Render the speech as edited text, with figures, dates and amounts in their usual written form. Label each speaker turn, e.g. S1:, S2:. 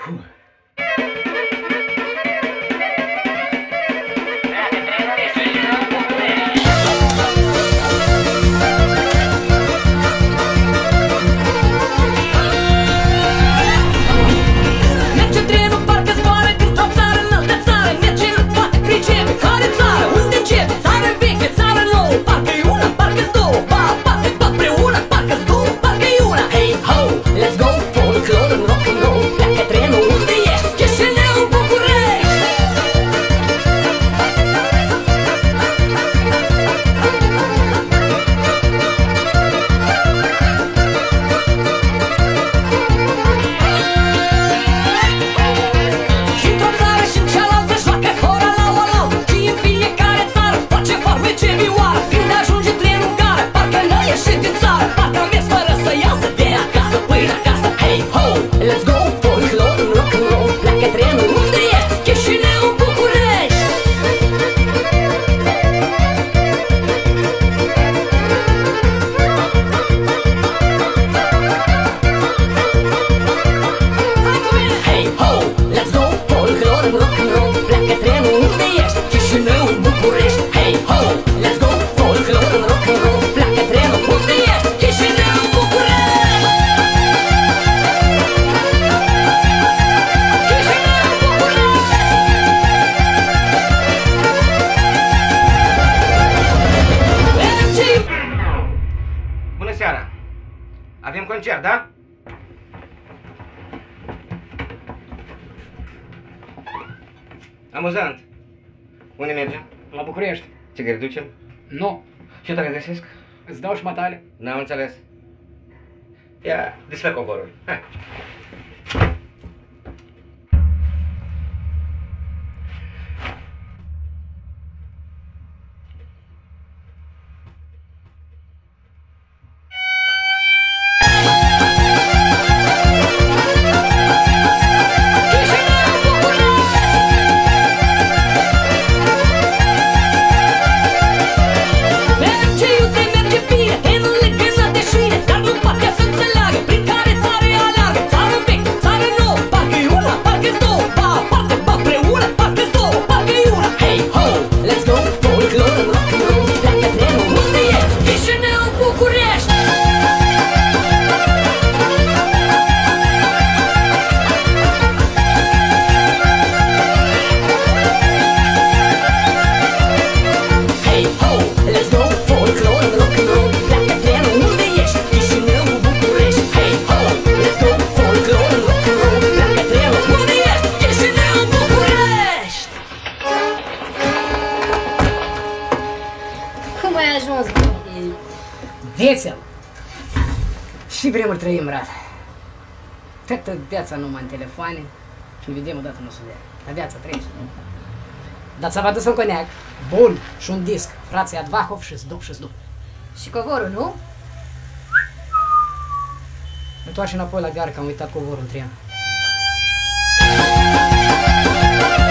S1: Avem concert, da? Amuzant. Unde mergem?
S2: La București.
S1: Țigări ducem?
S2: Nu.
S1: Și tare găsesc?
S2: Îți dau și matale.
S1: N-am înțeles. Ia, desfă covorul. Hai.
S2: Vesel! Și vremuri trăim, brate. Toată viața numai în telefoane și ne vedem odată, nu se vede. La viața trece. Dar ți-am adus un coniac bun și un disc. Frații Advahov și-ți duc și-ți duc.
S3: Și covorul, nu?
S2: Întoarce înapoi la gară că am uitat covorul în tren.